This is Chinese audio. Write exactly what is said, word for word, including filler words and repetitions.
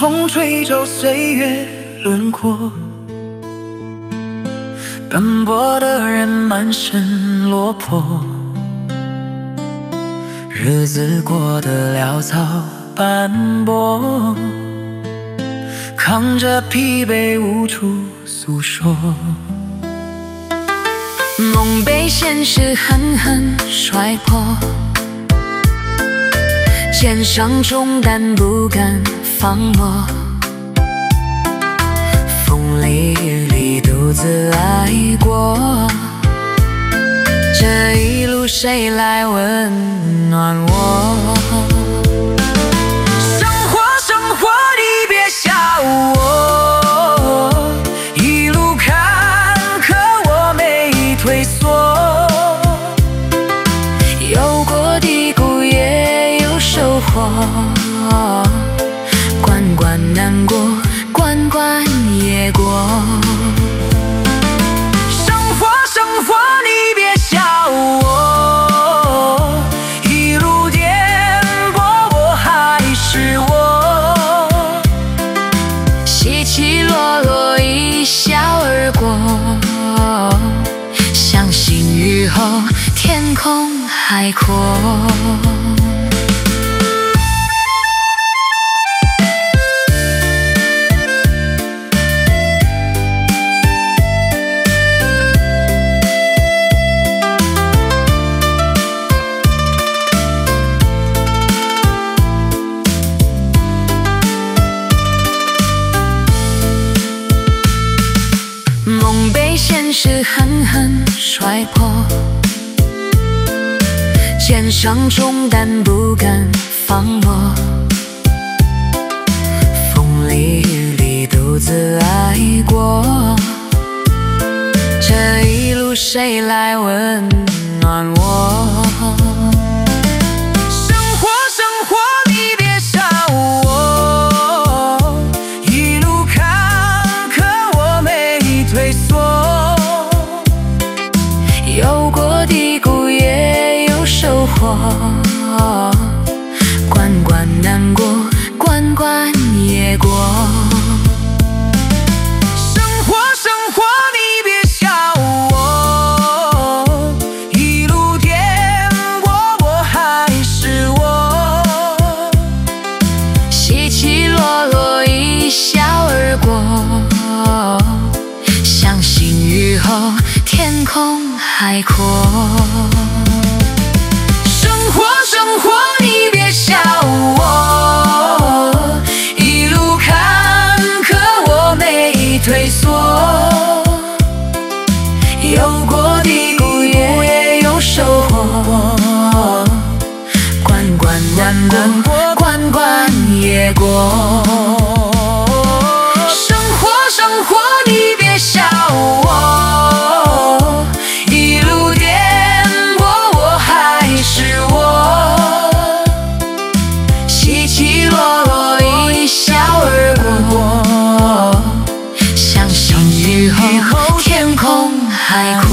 风吹皱岁月轮廓，奔波的人满身落魄，日子过得潦草斑驳，扛着疲惫无处诉说，梦被现实狠狠摔破，肩上重担不敢放落，风里雨里独自挨过，这一路谁来温暖我？生活生活你别笑我，一路坎坷我没退缩，有过低谷也有收获，关关难过关关也过。生活生活你别笑我，一路颠簸我还是我，起起落落一笑而过，相信日后天空海阔。梦被现实狠狠摔破，肩上重担不敢放落，风里雨里独自挨过，这一路谁来温暖我？有过低谷也有收获，关关难过关关也过。生活生活你别笑我，一路颠簸我还是我，起起落落一笑而过，相信日后天空海阔。生活生活你别笑我，一路坎坷我没退缩，有过低谷也有收获，关关难过关关也过。生活生活你别笑我，相信日后天空海阔。